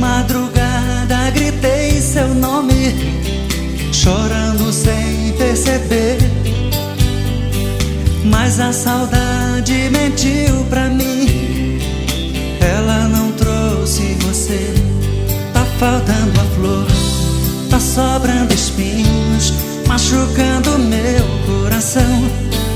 madrugada gritei seu nome, chorando sem perceber. Mas a saudade mentiu pra mim, ela não trouxe você. Tá faltando a flor, tá sobrando espinhos, machucando meu coração.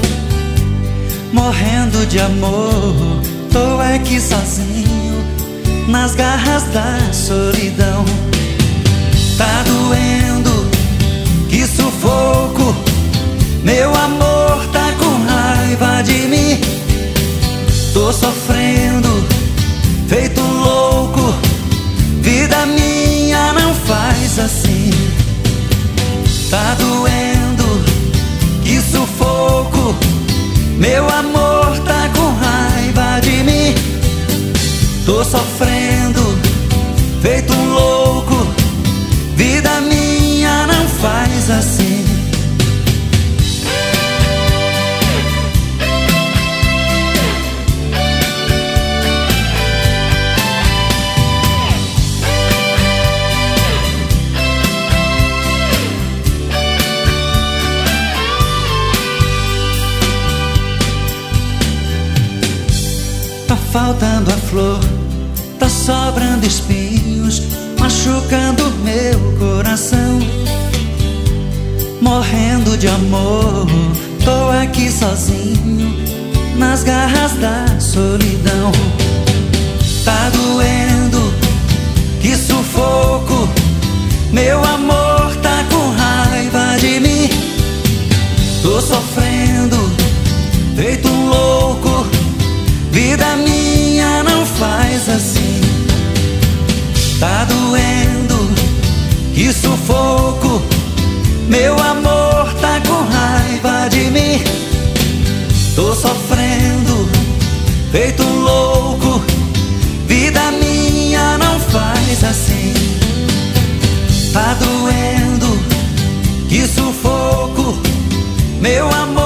Morrendo de amor, tô aqui sozinho, nas garras da solidão. Tá doendo, que sufoco, meu amor tá com raiva de mim. Tô sofrendo, feito louco, vida minha não faz assim. Tá doendo, que sufoco, meu amor tá com raiva de mim. Tô sofrendo, feito um louco, vida minha não faz assim. Tá faltando a flor, tá sobrando espinhos, machucando meu coração. Morrendo de amor, tô aqui sozinho, nas garras da solidão. Tá doendo, que sufoco, meu amor tá com raiva de mim. Tô sofrendo, feito um louco, vida minha não faz assim. Tá doendo, que sufoco, meu amor tá com raiva de mim. Tô sofrendo, feito um louco, vida minha não faz assim. Tá doendo, que sufoco, meu amor